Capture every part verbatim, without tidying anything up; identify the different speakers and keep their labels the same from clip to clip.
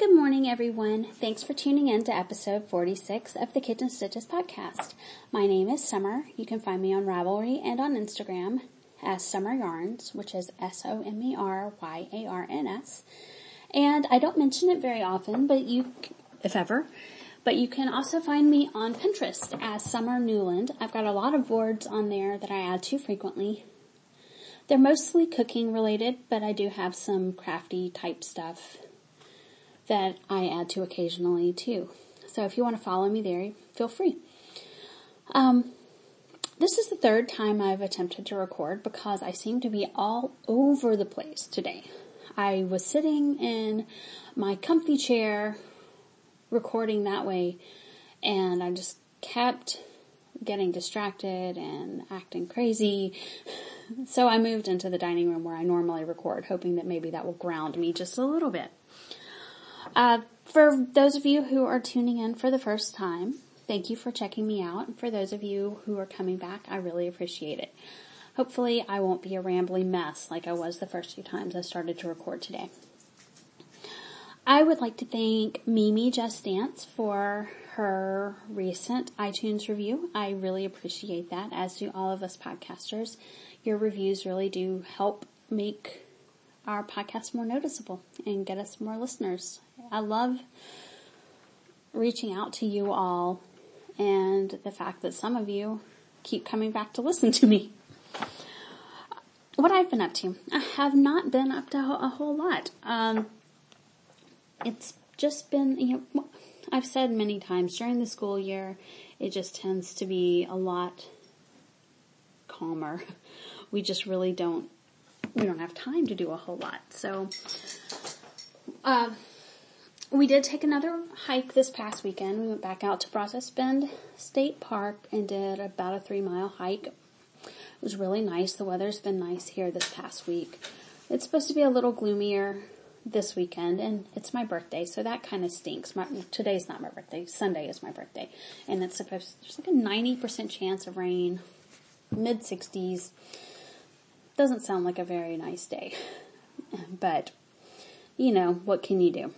Speaker 1: Good morning, everyone. Thanks for tuning in to episode forty-six of the Kitchen Stitches podcast. My name is Summer. You can find me on Ravelry and on Instagram as Summer Yarns, which is S O M E R Y A R N S. And I don't mention it very often, but you, if ever, but you can also find me on Pinterest as Summer Newland. I've got a lot of boards on there that I add to frequently. They're mostly cooking related, but I do have some crafty type stuff that I add to occasionally too. So if you want to follow me there, feel free. Um, this is the third time I've attempted to record because I seem to be all over the place today. I was sitting in my comfy chair recording that way, and I just kept getting distracted and acting crazy. So I moved into the dining room where I normally record, hoping that maybe that will ground me just a little bit. Uh, for those of you who are tuning in for the first time, thank you for checking me out. And for those of you who are coming back, I really appreciate it. Hopefully I won't be a rambling mess like I was the first few times I started to record today. I would like to thank Mimi Just Dance for her recent iTunes review. I really appreciate that, as do all of us podcasters. Your reviews really do help make our podcast more noticeable and get us more listeners. I love reaching out to you all and the fact that some of you keep coming back to listen to me. What I've been up to. I have not been up to a whole lot. Um, it's just been, you know, I've said many times during the school year, it just tends to be a lot calmer. We just really don't We don't have time to do a whole lot. So, uh, we did take another hike this past weekend. We went back out to Brazos Bend State Park and did about a three mile hike. It was really nice. The weather's been nice here this past week. It's supposed to be a little gloomier this weekend, and it's my birthday, so that kind of stinks. My, today's not my birthday. Sunday is my birthday. And it's supposed, there's like a ninety percent chance of rain, mid sixties. Doesn't sound like a very nice day, but you know, what can you do?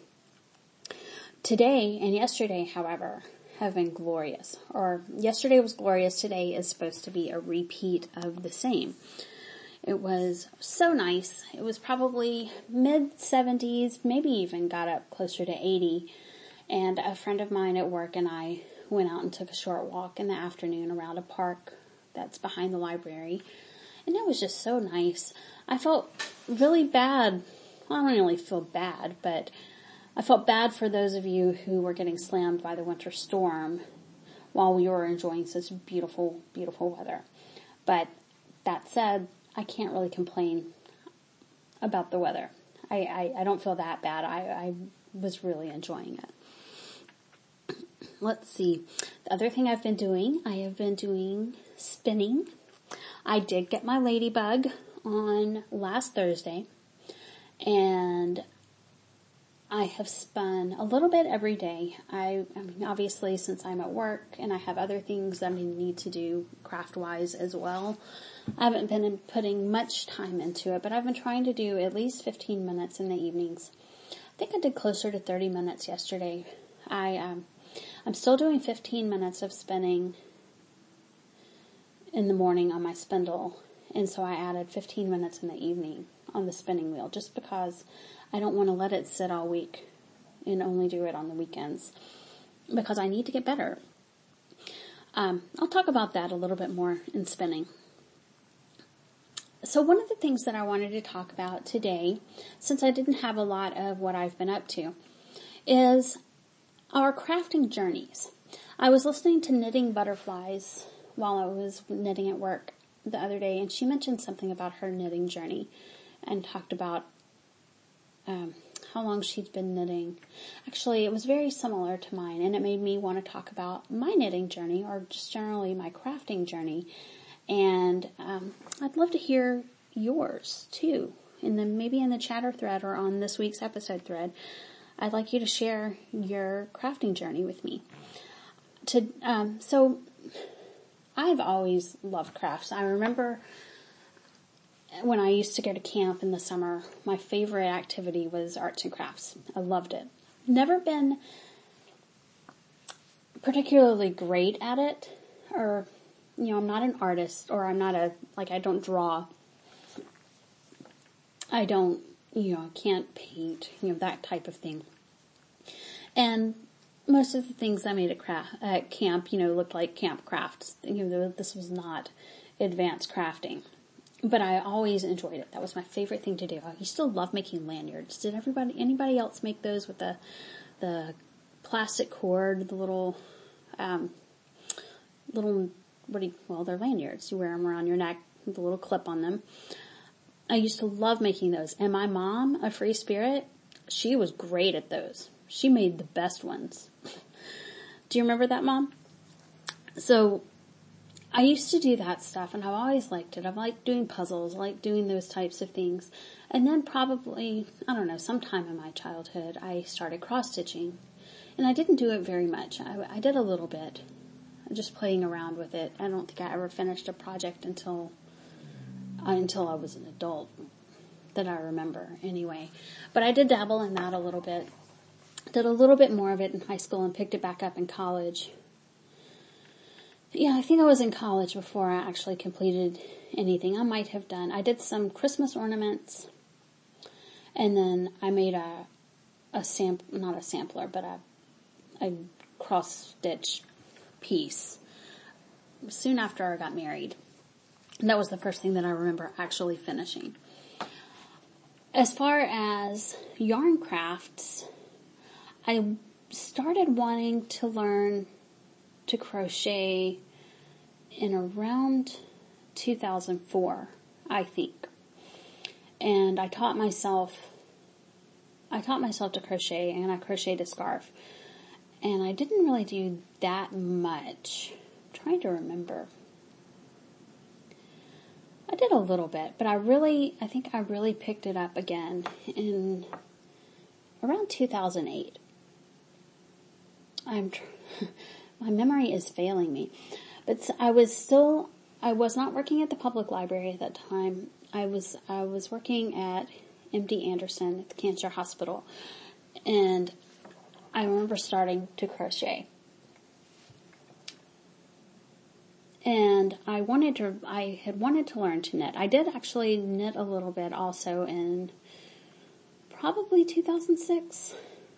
Speaker 1: Today and yesterday, however, have been glorious. Or yesterday was glorious, today is supposed to be a repeat of the same. It was so nice. It was probably mid seventies, maybe even got up closer to eighty. And a friend of mine at work and I went out and took a short walk in the afternoon around a park that's behind the library. And it was just so nice. I felt really bad. Well, I don't really feel bad, but I felt bad for those of you who were getting slammed by the winter storm while we were enjoying such beautiful, beautiful weather. But that said, I can't really complain about the weather. I, I, I don't feel that bad. I, I was really enjoying it. Let's see. The other thing I've been doing, I have been doing spinning. I did get my ladybug on last Thursday, and I have spun a little bit every day. I, I mean, obviously, since I'm at work and I have other things that I need to do craft-wise as well, I haven't been putting much time into it, but I've been trying to do at least fifteen minutes in the evenings. I think I did closer to thirty minutes yesterday. I, um, I'm still doing fifteen minutes of spinning in the morning on my spindle, and so I added fifteen minutes in the evening on the spinning wheel just because I don't want to let it sit all week and only do it on the weekends because I need to get better. Um, I'll talk about that a little bit more in spinning. So one of the things that I wanted to talk about today, since I didn't have a lot of what I've been up to, is our crafting journeys. I was listening to Knitting Butterflies while I was knitting at work the other day, and she mentioned something about her knitting journey and talked about um, how long she'd been knitting. Actually, it was very similar to mine, and it made me want to talk about my knitting journey, or just generally my crafting journey. And um, I'd love to hear yours too, and then maybe in the chatter thread or on this week's episode thread. I'd like you to share your crafting journey with me. To um, so. I've always loved crafts. I remember when I used to go to camp in the summer, my favorite activity was arts and crafts. I loved it. never been particularly great at it, or, you know, I'm not an artist, or I'm not a, like, I don't draw. I don't, you know, can't paint, you know, that type of thing. And most of the things I made at, craft, at camp, you know, looked like camp crafts. You know, this was not advanced crafting. But I always enjoyed it. That was my favorite thing to do. I used to love making lanyards. Did everybody, anybody else make those with the, the plastic cord, the little, um, little, what do you, well, they're lanyards. You wear them around your neck with a little clip on them. I used to love making those. And my mom, a free spirit, she was great at those. She made the best ones. Do you remember that, Mom? So, I used to do that stuff, and I've always liked it. I've liked doing puzzles, I like doing those types of things. And then probably, I don't know, sometime in my childhood, I started cross-stitching. And I didn't do it very much. I, I did a little bit, just playing around with it. I don't think I ever finished a project until, uh, until I was an adult, that I remember anyway. But I did dabble in that a little bit. Did a little bit more of it in high school and picked it back up in college. Yeah, I think I was in college before I actually completed anything. I might have done. I did some Christmas ornaments, and then I made a a sam not a sampler, but a a cross stitch piece soon after I got married. And that was the first thing that I remember actually finishing. As far as yarn crafts, I started wanting to learn to crochet in around two thousand four, I think. And I taught myself, I taught myself to crochet, and I crocheted a scarf. And I didn't really do that much. I'm trying to remember. I did a little bit, but I really, I think I really picked it up again in around two thousand eight. I'm, tr- my memory is failing me, but I was still, I was not working at the public library at that time. I was, I was working at M D Anderson at the Cancer Hospital, and I remember starting to crochet. And I wanted to, I had wanted to learn to knit. I did actually knit a little bit also in probably two thousand six.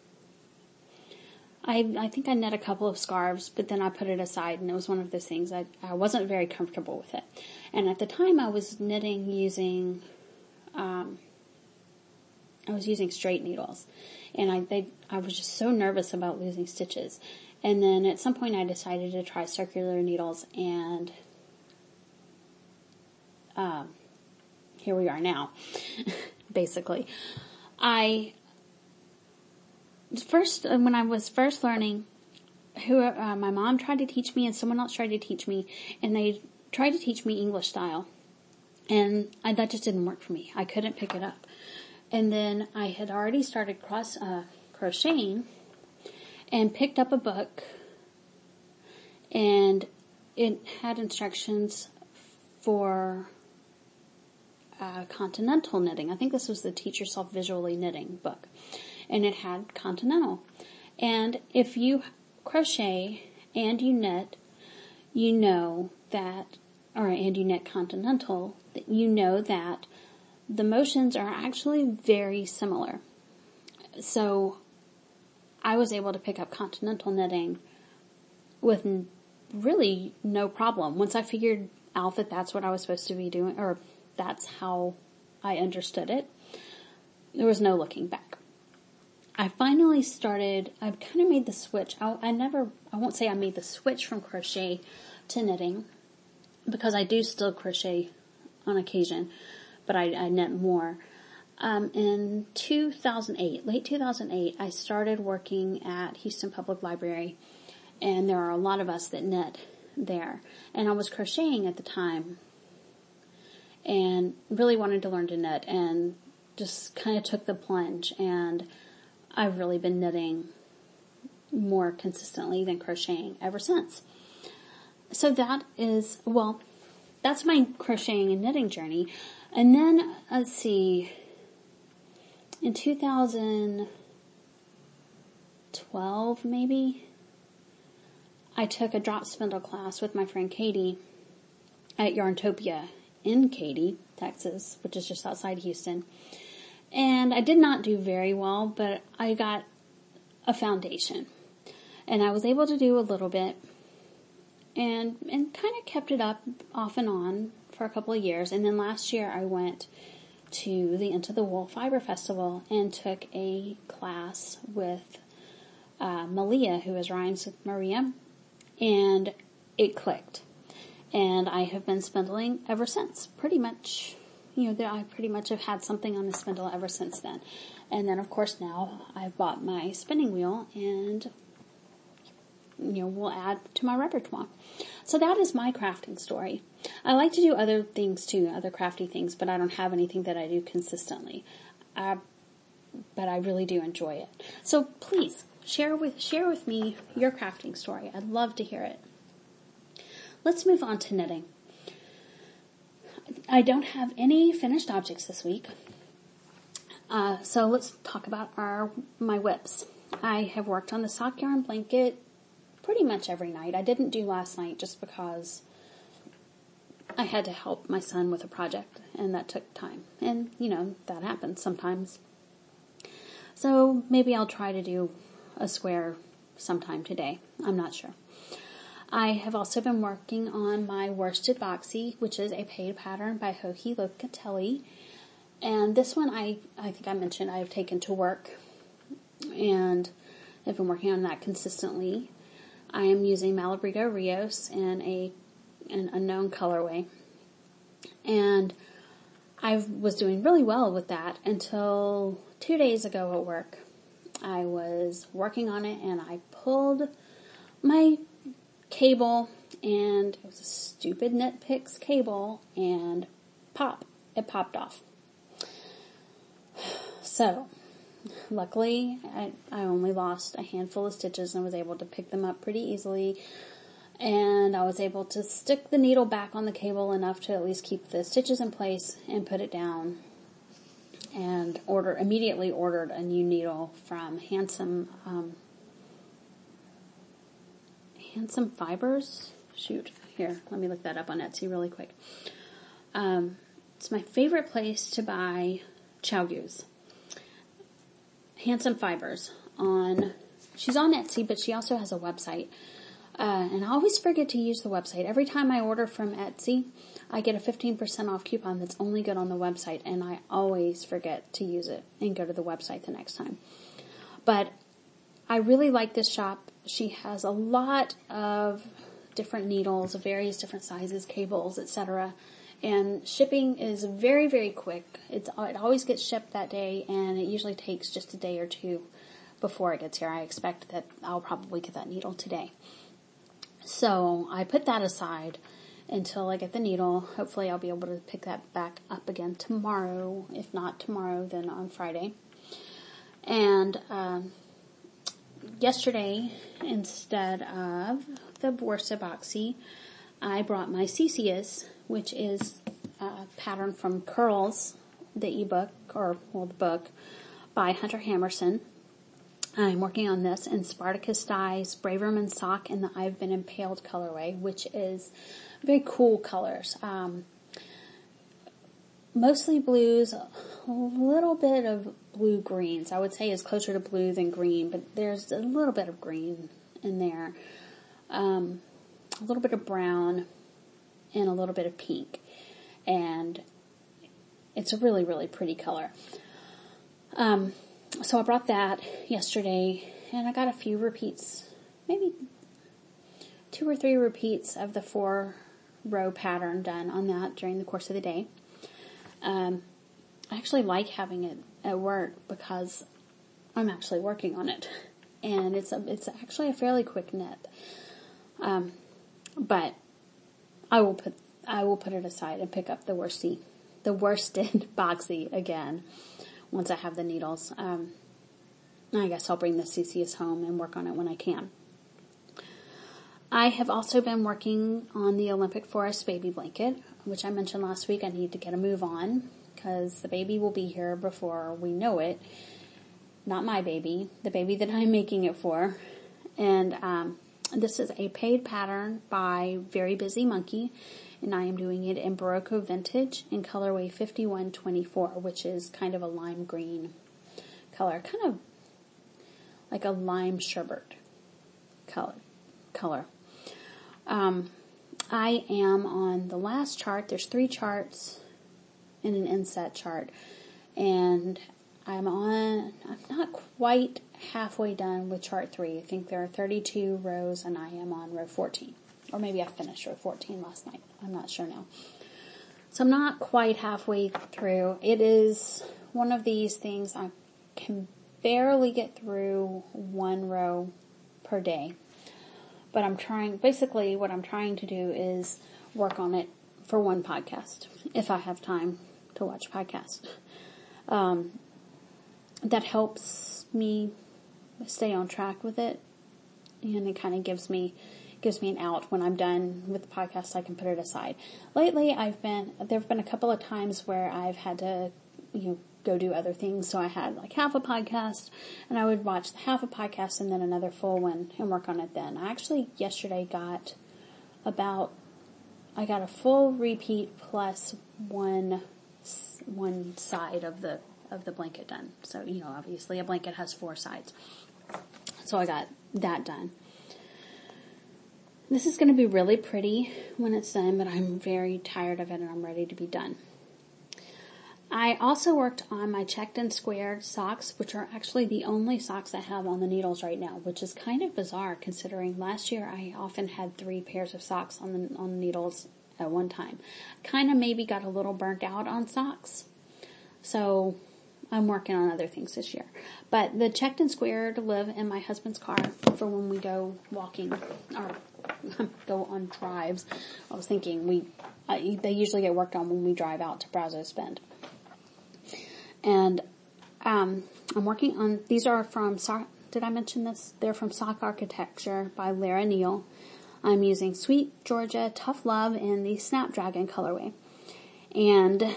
Speaker 1: I, I think I knit a couple of scarves, but then I put it aside, and it was one of those things I, I wasn't very comfortable with it. And at the time I was knitting using, um, I was using straight needles, and I, they, I was just so nervous about losing stitches. And then at some point I decided to try circular needles, and, um, here we are now, basically. I, First, when I was first learning, who uh, my mom tried to teach me and someone else tried to teach me, and they tried to teach me English style, and I, that just didn't work for me. I couldn't pick it up. And then I had already started cross uh, crocheting, and picked up a book, and it had instructions for uh, continental knitting. I think this was the Teach Yourself Visually Knitting book. And it had continental. And if you crochet and you knit, you know that, or and you knit continental, that you know that the motions are actually very similar. So I was able to pick up continental knitting with really no problem. Once I figured out that that's what I was supposed to be doing, or that's how I understood it, there was no looking back. I finally started, I've kind of made the switch. I, I never, I won't say I made the switch from crochet to knitting, because I do still crochet on occasion, but I, I knit more. Um, in two thousand eight, late two thousand eight, I started working at Houston Public Library, and there are a lot of us that knit there. And I was crocheting at the time, and really wanted to learn to knit, and just kind of took the plunge, and I've really been knitting more consistently than crocheting ever since. So that is, well, that's my crocheting and knitting journey. And then, let's see, in two thousand twelve maybe, I took a drop spindle class with my friend Katie at Yarntopia in Katy, Texas, which is just outside Houston. And I did not do very well, but I got a foundation. And I was able to do a little bit and and kind of kept it up off and on for a couple of years. And then last year I went to the Into the Wool Fiber Festival and took a class with uh, Malia, who is Rhymes with Maria, and it clicked. And I have been spindling ever since. Pretty much, you know, I pretty much have had something on the spindle ever since then. And then, of course, now I've bought my spinning wheel and, you know, will add to my repertoire. So that is my crafting story. I like to do other things too, other crafty things, but I don't have anything that I do consistently. Uh, but I really do enjoy it. So please share with share with me your crafting story. I'd love to hear it. Let's move on to knitting. I don't have any finished objects this week. Uh, so let's talk about our my whips. I have worked on the sock yarn blanket pretty much every night. I didn't do last night just because I had to help my son with a project, and that took time. And, you know, that happens sometimes. So maybe I'll try to do a square sometime today. I'm not sure. I have also been working on my worsted boxy, which is a paid pattern by Joji Locatelli. And this one I, I think I mentioned I have taken to work, and I've been working on that consistently. I am using Malabrigo Rios in a an unknown colorway, and I was doing really well with that until two days ago at work. I was working on it and I pulled my cable, and it was a stupid Knit Picks cable, and pop, it popped off. So, luckily, I, I only lost a handful of stitches and was able to pick them up pretty easily. And I was able to stick the needle back on the cable enough to at least keep the stitches in place and put it down. And order immediately ordered a new needle from Handsome um, Handsome Fibers. Shoot, here, let me look that up on Etsy really quick. Um, it's my favorite place to buy ChiaoGu's. Handsome Fibers on, she's on Etsy, but she also has a website. Uh, and I always forget to use the website. Every time I order from Etsy, I get a fifteen percent off coupon that's only good on the website, and I always forget to use it and go to the website the next time. But I really like this shop. She has a lot of different needles of various different sizes, cables, et cetera. And shipping is very, very quick. It's it always gets shipped that day, and it usually takes just a day or two before it gets here. I expect that I'll probably get that needle today. So I put that aside until I get the needle. Hopefully I'll be able to pick that back up again tomorrow. If not tomorrow, then on Friday. And um, yesterday, instead of the Worsted Boxy, I brought my Ceseus, which is a pattern from Curls, the ebook, or, well, the book, by Hunter Hammerson. I'm working on this in Spartacus dyes, Braverman sock, and the I've Been Impaled colorway, which is very cool colors. Um, mostly blues, a little bit of blue greens. I would say is closer to blue than green, but there's a little bit of green in there. Um, a little bit of brown and a little bit of pink. And it's a really, really pretty color. Um, so I brought that yesterday, and I got a few repeats, maybe two or three repeats of the four row pattern done on that during the course of the day. Um, I actually like having it at work because I'm actually working on it, and it's a, it's actually a fairly quick knit. Um, but I will put I will put it aside and pick up the worsty, the worsted boxy again once I have the needles. Um, I guess I'll bring the Ceseus home and work on it when I can. I have also been working on the Olympic Forest baby blanket, which I mentioned last week. I need to get a move on because the baby will be here before we know it. not my baby, the baby that I'm making it for. And um, this is a paid pattern by Very Busy Monkey, and I am doing it in Barocco Vintage in colorway fifty-one twenty-four, which is kind of a lime green color, kind of like a lime sherbet color. color. Um, I am on the last chart. There's three charts in an inset chart, and I'm on, I'm not quite halfway done with chart three. I think there are thirty-two rows, and I am on row fourteen. Or maybe I finished row fourteen last night. I'm not sure now. So I'm not quite halfway through. It is one of these things I can barely get through one row per day. But I'm trying, basically what I'm trying to do is work on it for one podcast, if I have time to watch podcasts. Um, that helps me stay on track with it, and it kind of gives me gives me an out when I'm done with the podcast. I can put it aside. Lately, I've been there have been a couple of times where I've had to, you know, go do other things. So I had like half a podcast, and I would watch the half a podcast and then another full one and work on it. Then I actually yesterday got about I got a full repeat plus one one side of the of the blanket done. So, you know, obviously a blanket has four sides. So I got that done. This is going to be really pretty when it's done, but I'm very tired of it and I'm ready to be done. I also worked on my checked and squared socks, which are actually the only socks I have on the needles right now, which is kind of bizarre considering last year I often had three pairs of socks on the, on the needles at one time. Kind of maybe got a little burnt out on socks. So I'm working on other things this year. But the checked and squared live in my husband's car for when we go walking or go on drives. I was thinking we, I, they usually get worked on when we drive out to Brazos Bend. And, um, I'm working on, these are from, did I mention this? They're from Sock Architecture by Lara Neal. I'm using Sweet Georgia Tough Love in the Snapdragon colorway. And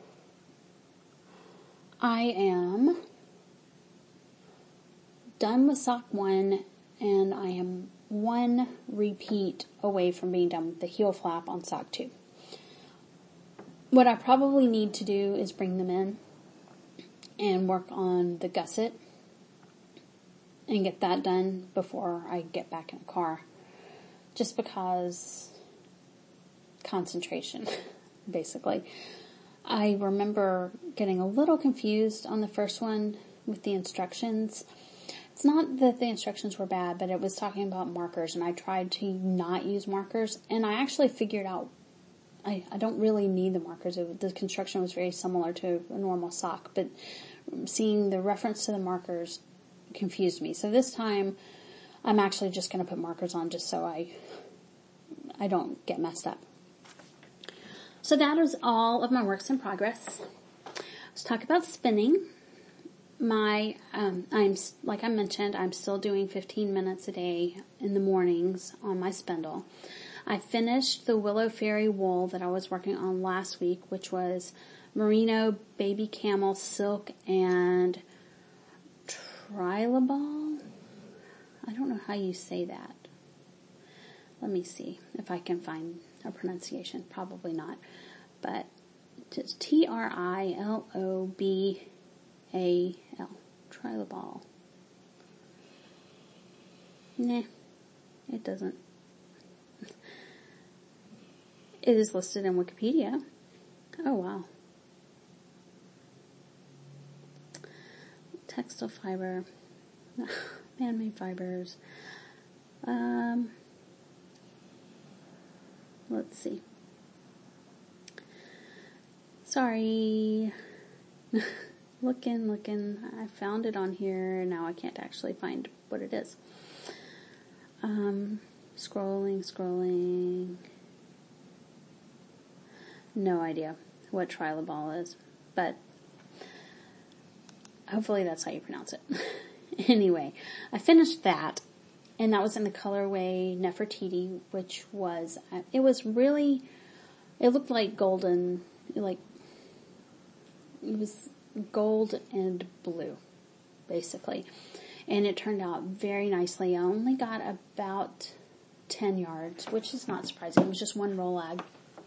Speaker 1: I am done with sock one, and I am one repeat away from being done with the heel flap on sock two. What I probably need to do is bring them in and work on the gusset and get that done before I get back in the car. Just because concentration, basically. I remember getting a little confused on the first one with the instructions. It's not that the instructions were bad, but it was talking about markers, and I tried to not use markers, and I actually figured out I, I don't really need the markers. It, the construction was very similar to a normal sock, but seeing the reference to the markers confused me. So this time, I'm actually just going to put markers on just so I I don't get messed up. So that is all of my works in progress. Let's talk about spinning. My, um, I'm, like I mentioned, I'm still doing fifteen minutes a day in the mornings on my spindle. I finished the Willow Fairy wool that I was working on last week, which was merino, baby camel, silk, and trilobal. I don't know how you say that. Let me see if I can find a pronunciation. Probably not. But it's T R I L O B A L. Trilobal. Nah, it doesn't. It is listed in Wikipedia. Oh, wow. Textile fiber. Man-made fibers. Um, let's see. Sorry. looking, looking. I found it on here. Now I can't actually find what it is. Um, scrolling, scrolling. No idea what trilobal is, but hopefully that's how you pronounce it. Anyway, I finished that, and that was in the colorway Nefertiti, which was, it was really, it looked like golden, like, it was gold and blue. basically. And it turned out very nicely. I only got about ten yards, which is not surprising. It was just one roll lag.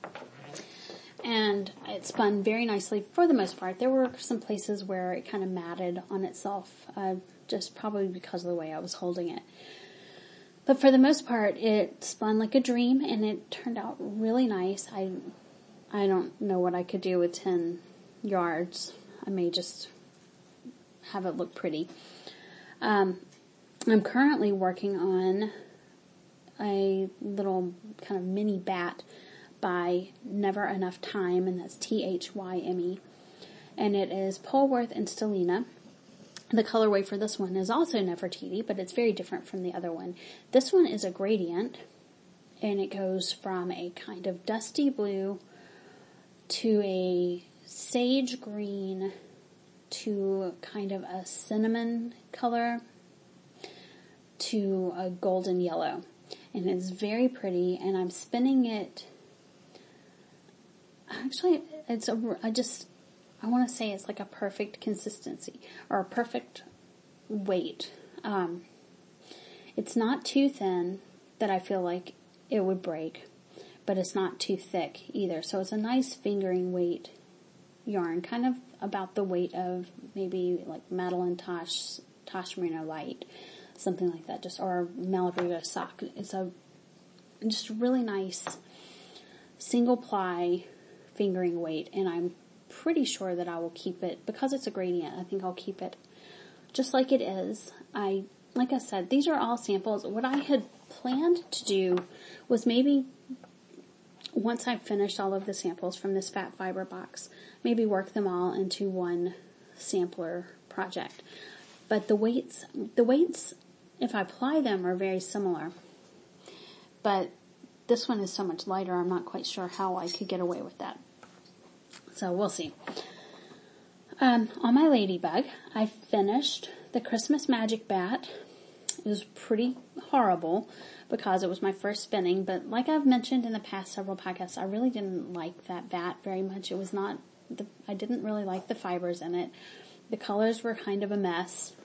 Speaker 1: And it spun very nicely for the most part. There were some places where it kind of matted on itself, uh, just probably because of the way I was holding it. But for the most part, it spun like a dream, and it turned out really nice. I, I don't know what I could do with ten yards. I may just have it look pretty. Um, I'm currently working on a little kind of mini bat by Never Enough Time, and that's T H Y M E. And it is Polworth and Stellina. The colorway for this one is also Nefertiti, but it's very different from the other one. This one is a gradient, and it goes from a kind of dusty blue to a sage green to kind of a cinnamon color to a golden yellow. And it's very pretty, and I'm spinning it. Actually, it's a, I just, I want to say it's like a perfect consistency, or a perfect weight. Um, it's not too thin that I feel like it would break, but it's not too thick either. So it's a nice fingering weight yarn, kind of about the weight of maybe like Madeline Tosh, Tosh Merino Light, something like that, just, or Malabrigo sock. It's a just really nice single ply fingering weight, and I'm pretty sure that I will keep it, because it's a gradient, I think I'll keep it just like it is. I, like I said, these are all samples. What I had planned to do was maybe, once I finished all of the samples from this fat fiber box, maybe work them all into one sampler project. But the weights, the weights, if I apply them, are very similar. But this one is so much lighter, I'm not quite sure how I could get away with that. So we'll see. Um, on my ladybug, I finished the Christmas Magic Bat. It was pretty horrible because it was my first spinning, but like I've mentioned in the past several podcasts, I really didn't like that bat very much. It was not, the, I didn't really like the fibers in it. The colors were kind of a mess,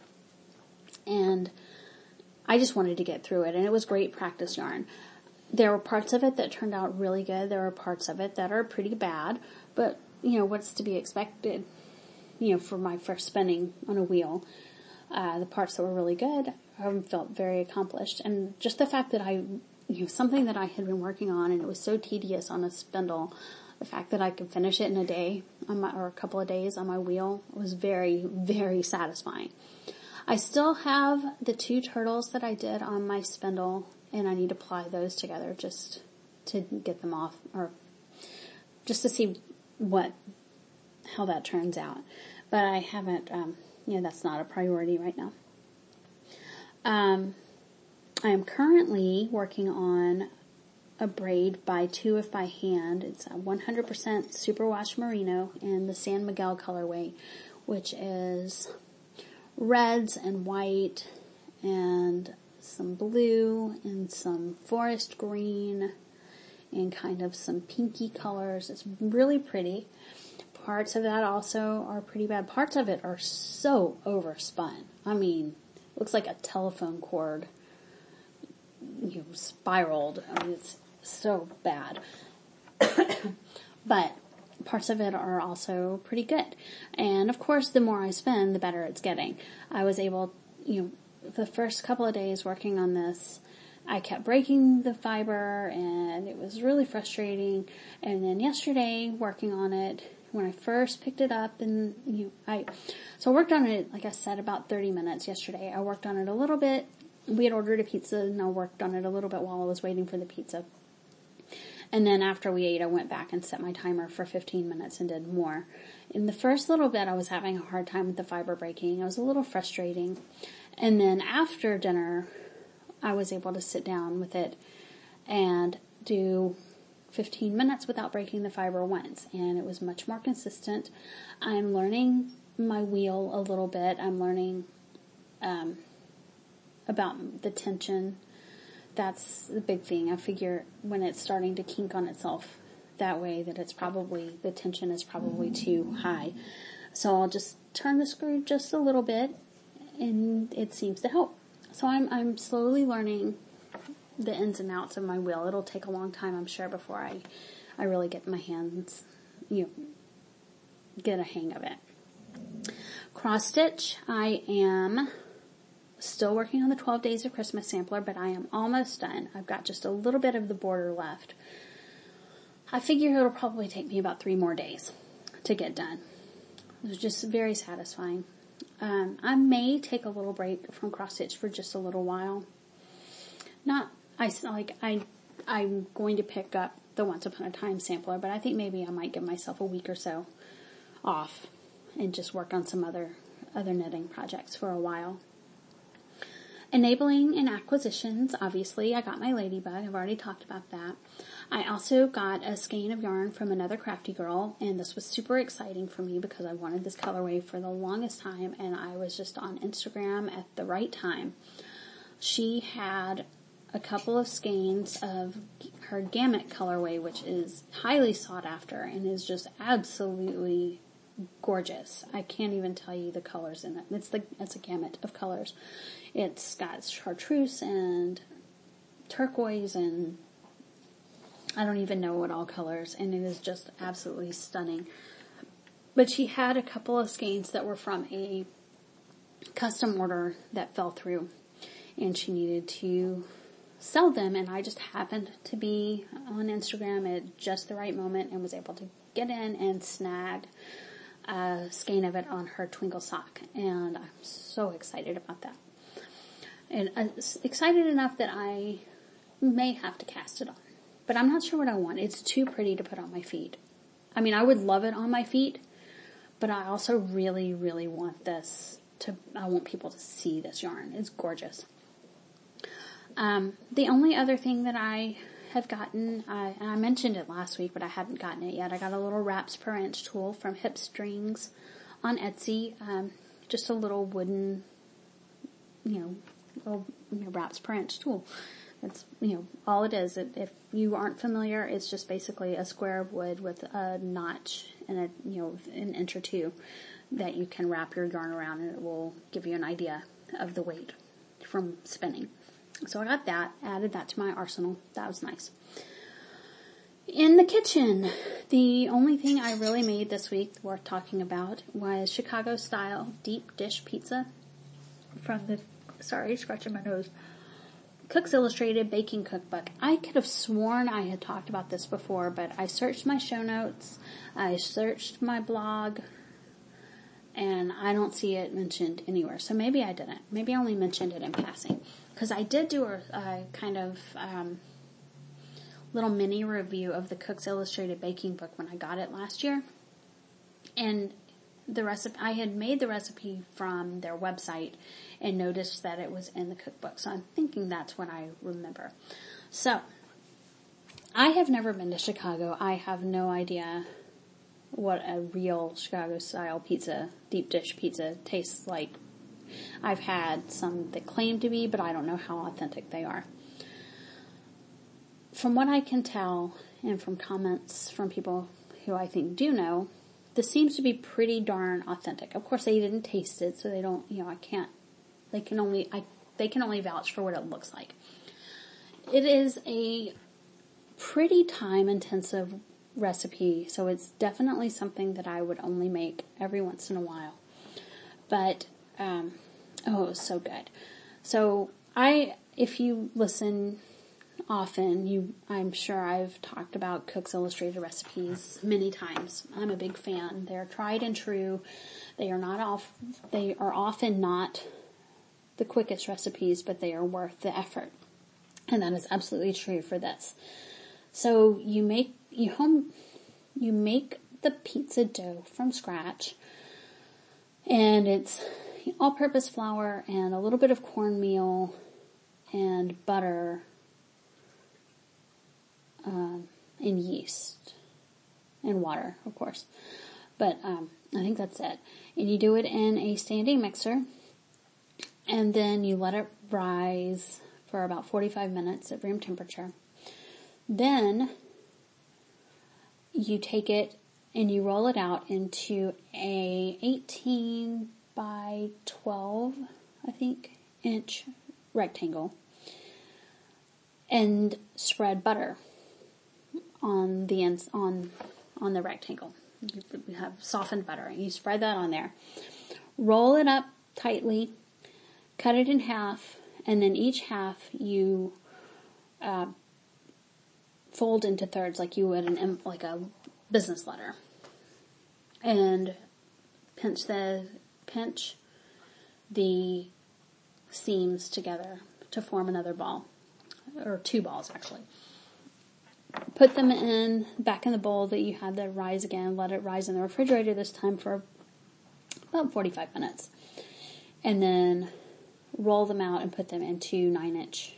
Speaker 1: and I just wanted to get through it, and it was great practice yarn. There were parts of it that turned out really good. There were parts of it that are pretty bad, but, you know, what's to be expected, you know, for my first spinning on a wheel. Uh, the parts that were really good, I felt very accomplished. And just the fact that I, you know, something that I had been working on, and it was so tedious on a spindle, the fact that I could finish it in a day, on my, or a couple of days on my wheel, was very, very satisfying. I still have the two turtles that I did on my spindle, and I need to apply those together just to get them off, or just to see what, how that turns out. But I haven't, um, you know, that's not a priority right now. Um, I am currently working on a braid by Two If by Hand. It's a one hundred percent superwash merino in the San Miguel colorway, which is reds and white and some blue and some forest green and kind of some pinky colors. It's really pretty. Parts of that also are pretty bad. Parts of it are so overspun. I mean, it looks like a telephone cord, you know, spiraled. I mean, it's so bad. But parts of it are also pretty good. And of course, the more I spin, the better it's getting. I was able, you know, the first couple of days working on this, I kept breaking the fiber, and it was really frustrating. And then yesterday, working on it, when I first picked it up, and you know, I, so I worked on it, like I said, about thirty minutes yesterday. I worked on it a little bit. We had ordered a pizza, and I worked on it a little bit while I was waiting for the pizza. And then after we ate, I went back and set my timer for fifteen minutes and did more. In the first little bit, I was having a hard time with the fiber breaking. It was a little frustrating. And then after dinner, I was able to sit down with it and do fifteen minutes without breaking the fiber once. And it was much more consistent. I'm learning my wheel a little bit. I'm learning um, about the tension. That's the big thing. I figure when it's starting to kink on itself that way, that it's probably, the tension is probably too high. So I'll just turn the screw just a little bit, and it seems to help. So I'm, I'm slowly learning the ins and outs of my wheel. It'll take a long time, I'm sure, before I, I really get my hands, you know, get a hang of it. Cross stitch, I am still working on the twelve Days of Christmas sampler, but I am almost done. I've got just a little bit of the border left. I figure it'll probably take me about three more days to get done. It was just very satisfying. Um, I may take a little break from cross stitch for just a little while. Not, I, like, I, I'm going to pick up the Once Upon a Time sampler, but I think maybe I might give myself a week or so off and just work on some other, other knitting projects for a while. Enabling and acquisitions, obviously, I got my ladybug. I've already talked about that. I also got a skein of yarn from another crafty girl, and this was super exciting for me because I wanted this colorway for the longest time, and I was just on Instagram at the right time. She had a couple of skeins of her Gamut colorway, which is highly sought after and is just absolutely gorgeous. I can't even tell you the colors in it. It's the it's a gamut of colors. It's got chartreuse and turquoise and I don't even know what all colors, and it is just absolutely stunning. But she had a couple of skeins that were from a custom order that fell through, and she needed to sell them, and I just happened to be on Instagram at just the right moment and was able to get in and snag a skein of it on her twinkle sock, and I'm so excited about that. And uh, excited enough that I may have to cast it on. But I'm not sure what I want. It's too pretty to put on my feet. I mean, I would love it on my feet, but I also really, really want this to, I want people to see this yarn. It's gorgeous. Um, the only other thing that I have gotten, I, and I mentioned it last week, but I hadn't gotten it yet. I got a little wraps per inch tool from Hip Strings on Etsy. Um, just a little wooden, you know, little, you know, wraps per inch tool. That's, you know, all it is. It, if you aren't familiar, it's just basically a square of wood with a notch and a, you know, an inch or two that you can wrap your yarn around, and it will give you an idea of the weight from spinning. So I got that, added that to my arsenal. That was nice. In the kitchen, the only thing I really made this week worth talking about was Chicago style deep dish pizza from the, sorry, scratching my nose, Cook's Illustrated Baking Cookbook. I could have sworn I had talked about this before, but I searched my show notes, I searched my blog, and I don't see it mentioned anywhere. So maybe I didn't. Maybe I only mentioned it in passing. Because I did do a, a kind of um, little mini review of the Cook's Illustrated Baking Book when I got it last year. And the recipe, I had made the recipe from their website and noticed that it was in the cookbook. So I'm thinking that's what I remember. So, I have never been to Chicago. I have no idea what a real Chicago style pizza, deep dish pizza tastes like. I've had some that claim to be, but I don't know how authentic they are. From what I can tell, and from comments from people who I think do know, this seems to be pretty darn authentic. Of course, they didn't taste it, so they don't, you know, I can't, they can only, I, they can only vouch for what it looks like. It is a pretty time-intensive recipe, so it's definitely something that I would only make every once in a while. But, um, oh, it was so good. So, I, if you listen often, you, I'm sure I've talked about Cook's Illustrated recipes many times. I'm a big fan. They're tried and true. They are not off, they are often not the quickest recipes, but they are worth the effort. And that is absolutely true for this. So you make, you home, you make the pizza dough from scratch, and it's all-purpose flour and a little bit of cornmeal and butter, um, and yeast and water, of course. But um, I think that's it. And you do it in a standing mixer, and then you let it rise for about forty-five minutes at room temperature. Then you take it and you roll it out into a eighteen by twelve I think, inch rectangle, and spread butter on the ends, on, on the rectangle. You have softened butter, and you spread that on there. Roll it up tightly, cut it in half, and then each half you uh, fold into thirds like you would an like a business letter, and pinch the pinch the seams together to form another ball, or two balls actually. Put them in back in the bowl that you had to rise again. Let it rise in the refrigerator this time for about forty-five minutes, and then roll them out and put them into nine inch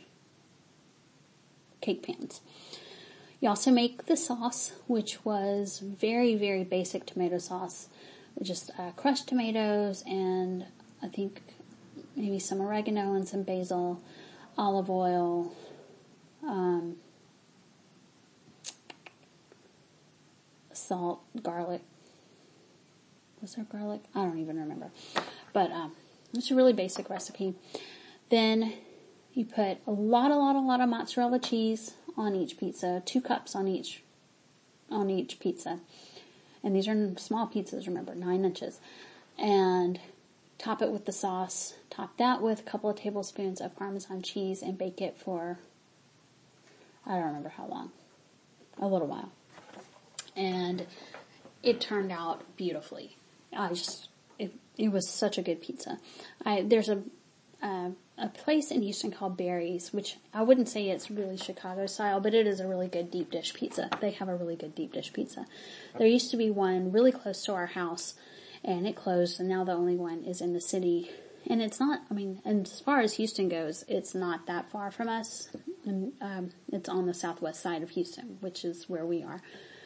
Speaker 1: cake pans. You also make the sauce, which was very, very basic tomato sauce. Just uh, crushed tomatoes and I think maybe some oregano and some basil, olive oil, um, salt, garlic. Was there garlic? I don't even remember. But um, it's a really basic recipe. Then you put a lot, a lot, a lot of mozzarella cheese on each pizza, two cups on each, on each pizza. And these are small pizzas, remember, nine inches. And top it with the sauce. Top that with a couple of tablespoons of Parmesan cheese and bake it for, I don't remember how long, a little while. And it turned out beautifully. I just, it, it was such a good pizza. I, there's a, uh, a place in Houston called Barry's, which I wouldn't say it's really Chicago style, but it is a really good deep dish pizza. They have a really good deep dish pizza. There used to be one really close to our house, and it closed, and now the only one is in the city. And it's not, I mean, and as far as Houston goes, it's not that far from us. And, um, it's on the southwest side of Houston, which is where we are.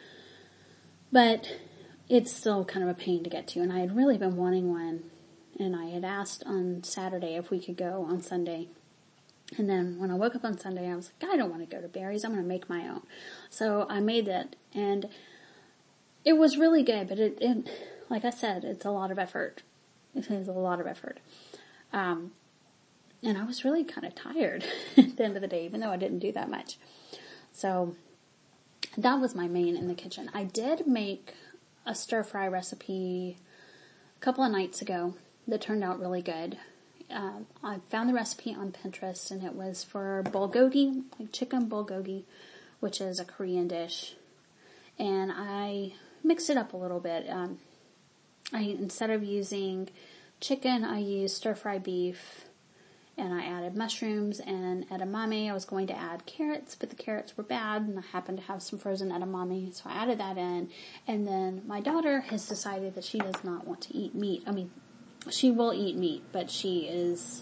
Speaker 1: But it's still kind of a pain to get to, and I had really been wanting one, and I had asked on Saturday if we could go on Sunday. And then when I woke up on Sunday, I was like, I don't want to go to Barry's, I'm going to make my own. So I made it, and it was really good, but it, it, like I said, it's a lot of effort. It is a lot of effort. Um, and I was really kind of tired at the end of the day, even though I didn't do that much. So that was my main in the kitchen. I did make a stir fry recipe a couple of nights ago that turned out really good. Uh, I found the recipe on Pinterest, and it was for bulgogi, like chicken bulgogi, which is a Korean dish. And I mixed it up a little bit. Um, I instead of using chicken, I used stir fry beef, and I added mushrooms and edamame. I was going to add carrots, but the carrots were bad, and I happened to have some frozen edamame, so I added that in. And then my daughter has decided that she does not want to eat meat. I mean, she will eat meat, but she is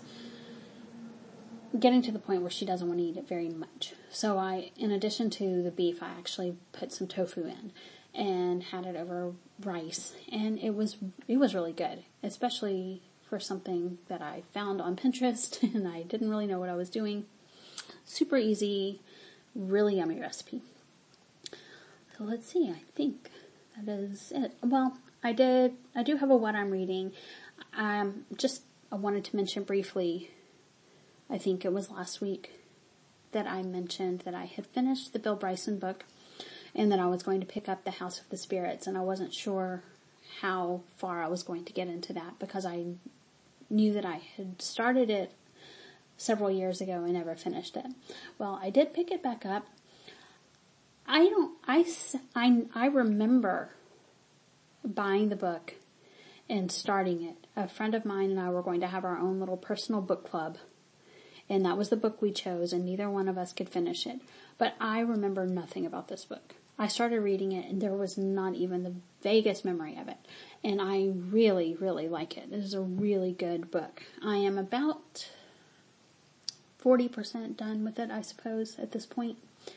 Speaker 1: getting to the point where she doesn't want to eat it very much. So I, in addition to the beef, I actually put some tofu in and had it over rice, and it was it was really good, especially for something that I found on Pinterest, and I didn't really know what I was doing. Super easy, really yummy recipe. So let's see, I think that is it. Well, I did, I do have a what I'm reading. Um, just, I wanted to mention briefly, I think it was last week that I mentioned that I had finished the Bill Bryson book, and that I was going to pick up The House of the Spirits, and I wasn't sure how far I was going to get into that, because I knew that I had started it several years ago and never finished it. Well, I did pick it back up. I don't, I, I, I remember buying the book and starting it. A friend of mine and I were going to have our own little personal book club, and that was the book we chose, and neither one of us could finish it. But I remember nothing about this book. I started reading it, and there was not even the vaguest memory of it. And I really, really like it. It is a really good book. I am about forty percent done with it, I suppose, at this point.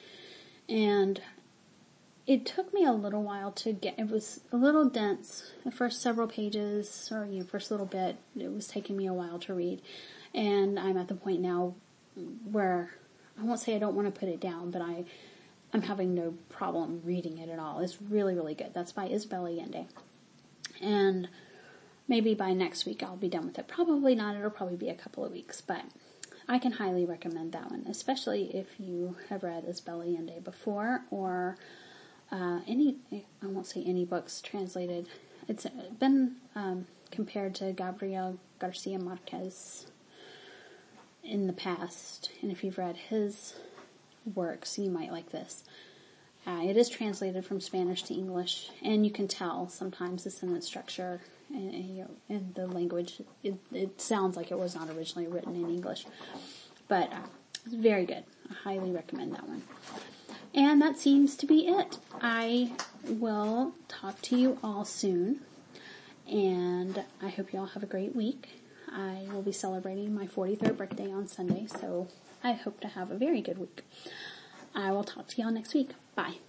Speaker 1: And it took me a little while to get, it was a little dense. The first several pages, or you know, first little bit, it was taking me a while to read. And I'm at the point now where, I won't say I don't want to put it down, but I, I'm having no problem reading it at all. It's really, really good. That's by Isabel Allende. And maybe by next week I'll be done with it. Probably not. It'll probably be a couple of weeks, but I can highly recommend that one, especially if you have read Isabel Allende before, or uh, any, I won't say any books translated. It's been um, compared to Gabriel Garcia Marquez in the past, and if you've read his works, you might like this. Uh, it is translated from Spanish to English, and you can tell sometimes the sentence structure and, and, you know, and the language, it, it sounds like it was not originally written in English. But uh, it's very good. I highly recommend that one. And that seems to be it. I will talk to you all soon, and I hope you all have a great week. I will be celebrating my forty-third birthday on Sunday, so I hope to have a very good week. I will talk to you all next week. Bye.